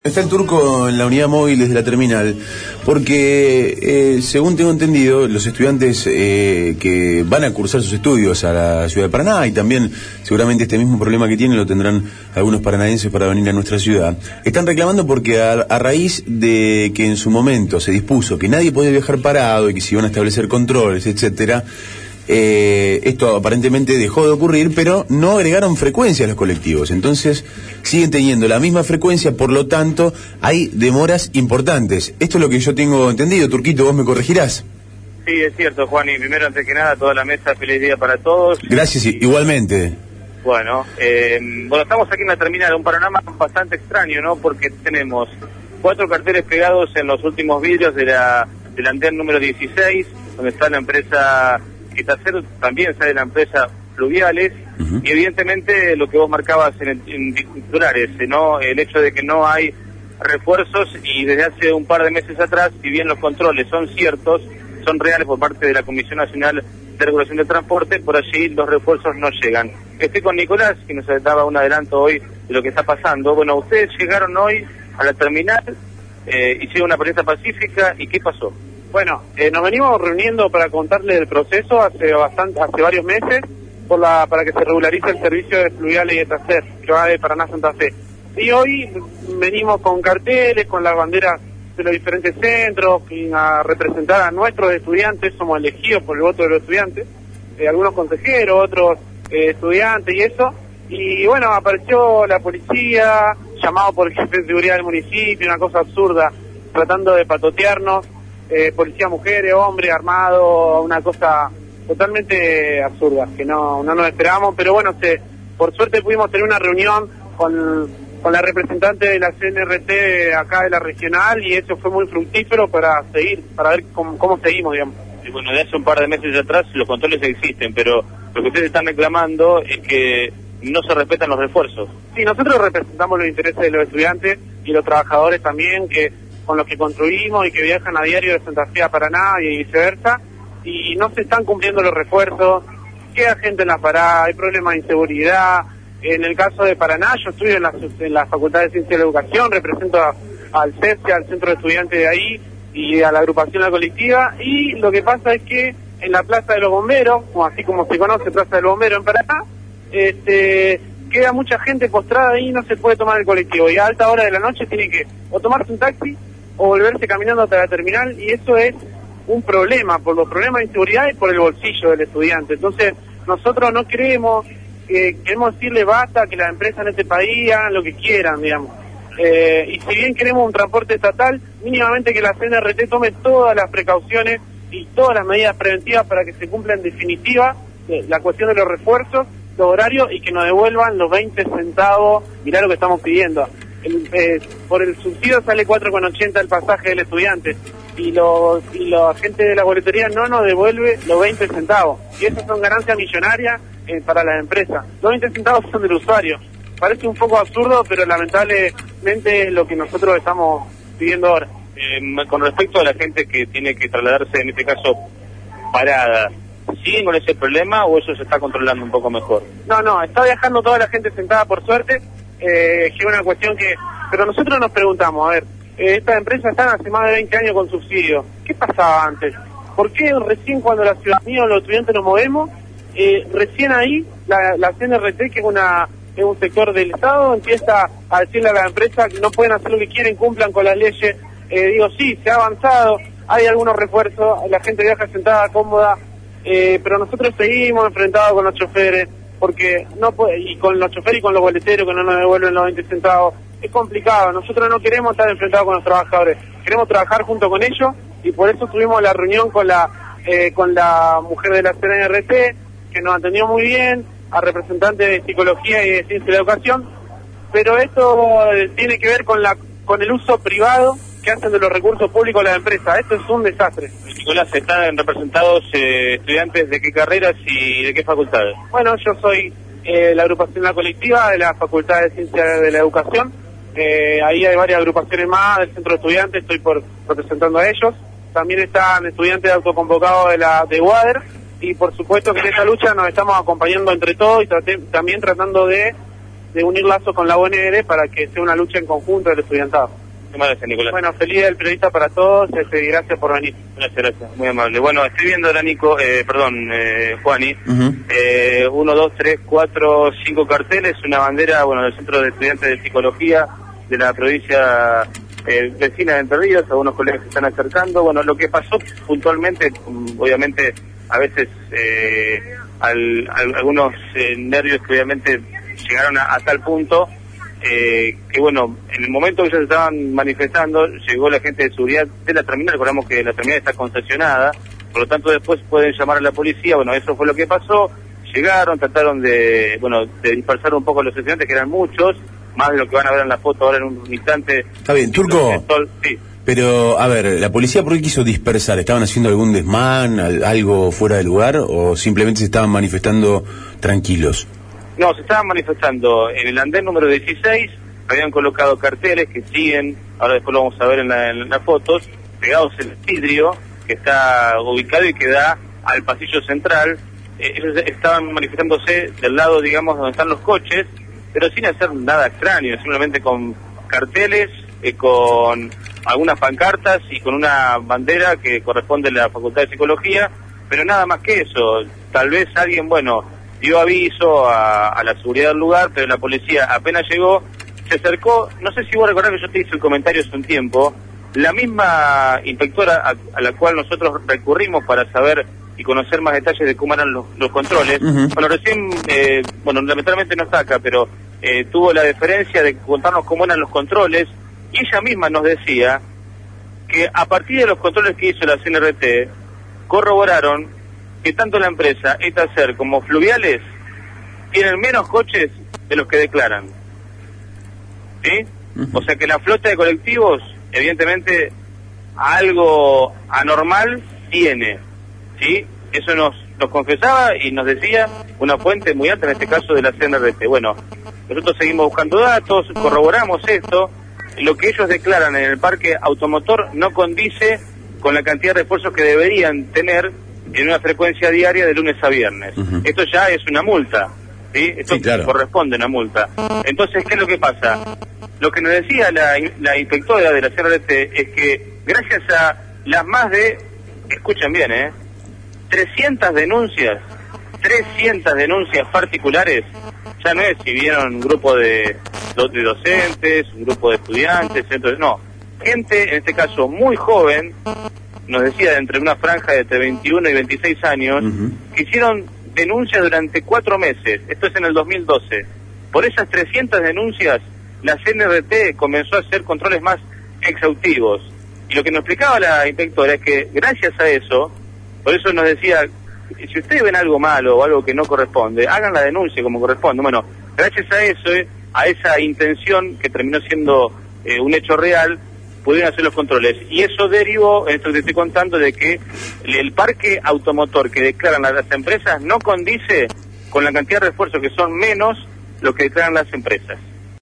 Está el turco en la unidad móvil desde la terminal, porque según tengo entendido, los estudiantes que van a cursar sus estudios a la ciudad de Paraná, y también seguramente este mismo problema que tienen lo tendrán algunos paranaenses para venir a nuestra ciudad, están reclamando porque a raíz de que en su momento se dispuso que nadie podía viajar parado y que se iban a establecer controles, etcétera, esto aparentemente dejó de ocurrir, pero no agregaron frecuencia a los colectivos. Entonces siguen teniendo la misma frecuencia, por lo tanto hay demoras importantes. Esto es lo que yo tengo entendido. Turquito, vos me corregirás. Sí, es cierto, Juan, y primero, antes que nada, toda la mesa, feliz día para todos. Gracias, igualmente. Bueno, estamos aquí en la terminal, un panorama bastante extraño, ¿no? Porque tenemos 4 carteles pegados en los últimos vidrios del andén número 16, donde está la empresa Quitacero, también sale la empresa Fluviales, y evidentemente lo que vos marcabas en titulares, ¿no? El hecho de que no hay refuerzos, y desde hace un par de meses atrás, si bien los controles son ciertos, son reales por parte de la Comisión Nacional de Regulación del Transporte, por allí los refuerzos no llegan. Estoy con Nicolás, que nos daba un adelanto hoy de lo que está pasando. Bueno, ustedes llegaron hoy a la terminal, hicieron una protesta pacífica, ¿y qué pasó? Bueno, nos venimos reuniendo para contarles el proceso hace varios meses para que se regularice el servicio de Fluviales y de Tacer, que va de Paraná a Santa Fe. Y hoy venimos con carteles, con las banderas de los diferentes centros, a representar a nuestros estudiantes. Somos elegidos por el voto de los estudiantes, algunos consejeros, otros estudiantes y eso. Y bueno, apareció la policía, llamado por el jefe de seguridad del municipio, una cosa absurda, tratando de patotearnos. Policía, mujeres, hombres, armados, una cosa totalmente absurda, que no nos esperábamos, pero bueno, por suerte pudimos tener una reunión con la representante de la CNRT acá de la regional, y eso fue muy fructífero para ver cómo seguimos, digamos. Y bueno, de hace un par de meses atrás los controles existen, pero lo que ustedes están reclamando es que no se respetan los refuerzos. Sí, nosotros representamos los intereses de los estudiantes y los trabajadores también, con los que construimos y que viajan a diario de Santa Fe a Paraná y viceversa, y no se están cumpliendo los refuerzos, queda gente en la parada, hay problemas de inseguridad. En el caso de Paraná, yo estudio en la Facultad de Ciencia de la Educación, represento al CESE, al centro de estudiantes de ahí, y a la agrupación La Colectiva, y lo que pasa es que en la Plaza de los Bomberos, así como se conoce Plaza de los Bomberos en Paraná, queda mucha gente postrada ahí y no se puede tomar el colectivo, y a alta hora de la noche tiene que o tomarse un taxi o volverse caminando hasta la terminal, y eso es un problema, por los problemas de inseguridad y por el bolsillo del estudiante. Entonces, nosotros no queremos decirle basta, que las empresas en este país hagan lo que quieran, digamos. Y si bien queremos un transporte estatal, mínimamente que la CNRT tome todas las precauciones y todas las medidas preventivas para que se cumpla en definitiva la cuestión de los refuerzos, los horarios, y que nos devuelvan los 20 centavos, mirá lo que estamos pidiendo. Por el subsidio sale 4,80 el pasaje del estudiante, y la gente de la boletería no nos devuelve los 20 centavos, y esas son ganancias millonarias para las empresas. Los 20 centavos son del usuario. Parece un poco absurdo, pero lamentablemente es lo que nosotros estamos pidiendo ahora. Con respecto a la gente que tiene que trasladarse, en este caso parada, ¿siguen con ese problema o eso se está controlando un poco mejor? No, está viajando toda la gente sentada, por suerte. Es una cuestión pero nosotros nos preguntamos, a ver, estas empresas están hace más de 20 años con subsidios. ¿Qué pasaba antes? ¿Por qué recién cuando la ciudadanía o los estudiantes nos movemos, recién ahí la CNRT, que es un sector del Estado, empieza a decirle a las empresas que no pueden hacer lo que quieren, cumplan con las leyes? Sí, se ha avanzado, hay algunos refuerzos, la gente viaja sentada, cómoda, pero nosotros seguimos enfrentados con los choferes, porque y con los choferes y con los boleteros que no nos devuelven los 20 centavos. Es complicado, nosotros no queremos estar enfrentados con los trabajadores, queremos trabajar junto con ellos, y por eso tuvimos la reunión con la mujer de la CNRT, que nos atendió muy bien, a representantes de psicología y de ciencia de la educación, pero esto tiene que ver con el uso privado que hacen de los recursos públicos las empresas. Esto es un desastre. Nicolás, ¿están representados estudiantes de qué carreras y de qué facultades? Bueno, yo soy la agrupación La Colectiva de la Facultad de Ciencia de la Educación. Ahí hay varias agrupaciones más del centro de estudiantes, estoy representando a ellos. También están estudiantes autoconvocados de UADER, y por supuesto que en esta lucha nos estamos acompañando entre todos y también tratando de de unir lazos con la UNR para que sea una lucha en conjunto del estudiantado. Muchas gracias, Nicolás. Bueno, feliz día del periodista para todos, y gracias por venir. Gracias, muy amable. Bueno, estoy viendo ahora, Juani, 1, 2, 3, 4, 5 carteles, una bandera, bueno, del Centro de Estudiantes de Psicología de la provincia vecina de Entre Ríos, algunos colegas se están acercando. Bueno, lo que pasó puntualmente, obviamente, a veces algunos nervios que obviamente llegaron a tal punto, que bueno, en el momento que ellos estaban manifestando, llegó la gente de seguridad de la terminal. Recordamos que la terminal está concesionada, por lo tanto después pueden llamar a la policía. Bueno, eso fue lo que pasó. Llegaron, trataron de dispersar un poco a los estudiantes, que eran muchos, más de lo que van a ver en la foto ahora en un instante. Está bien, Turco. Sí. Pero, a ver, ¿la policía por qué quiso dispersar? ¿Estaban haciendo algún desmán, algo fuera de lugar, o simplemente se estaban manifestando tranquilos? No, se estaban manifestando en el andén número 16, habían colocado carteles que siguen, ahora después lo vamos a ver en las fotos, pegados en el vidrio, que está ubicado y que da al pasillo central. Ellos estaban manifestándose del lado, digamos, donde están los coches, pero sin hacer nada extraño, simplemente con carteles, con algunas pancartas y con una bandera que corresponde a la Facultad de Psicología, pero nada más que eso. Tal vez alguien, dio aviso a la seguridad del lugar, pero la policía apenas llegó, se acercó. No sé si vos recordás que yo te hice el comentario hace un tiempo, la misma inspectora a la cual nosotros recurrimos para saber y conocer más detalles de cómo eran los controles. Bueno, recién, lamentablemente no está acá, pero tuvo la deferencia de contarnos cómo eran los controles, y ella misma nos decía que a partir de los controles que hizo la CNRT, corroboraron que tanto la empresa Etacer como Fluviales tienen menos coches de los que declaran. ¿Sí? O sea que la flota de colectivos, evidentemente, algo anormal tiene. ¿Sí? Eso nos confesaba y nos decía una fuente muy alta, en este caso de la CNRT. Bueno, nosotros seguimos buscando datos, corroboramos esto. Lo que ellos declaran en el parque automotor no condice con la cantidad de refuerzos que deberían tener en una frecuencia diaria de lunes a viernes. Esto ya es una multa, ¿sí? Esto sí, claro, corresponde a una multa. Entonces, ¿qué es lo que pasa? Lo que nos decía la inspectora de la CNRT es que gracias a las más de, escuchen bien, 300 denuncias particulares, ya no es si vieron un grupo de docentes, un grupo de estudiantes, entonces no, gente, en este caso muy joven, nos decía entre una franja de entre 21 y 26 años, que hicieron denuncias durante 4 meses, esto es en el 2012. Por esas 300 denuncias, la CNRT comenzó a hacer controles más exhaustivos. Y lo que nos explicaba la inspectora es que gracias a eso, por eso nos decía, si ustedes ven algo malo o algo que no corresponde, hagan la denuncia como corresponde. Bueno, gracias a eso, a esa intención que terminó siendo un hecho real, pudieron hacer los controles. Y eso derivó, en esto que te estoy contando, de que el parque automotor que declaran las empresas no condice con la cantidad de refuerzos, que son menos lo que declaran las empresas.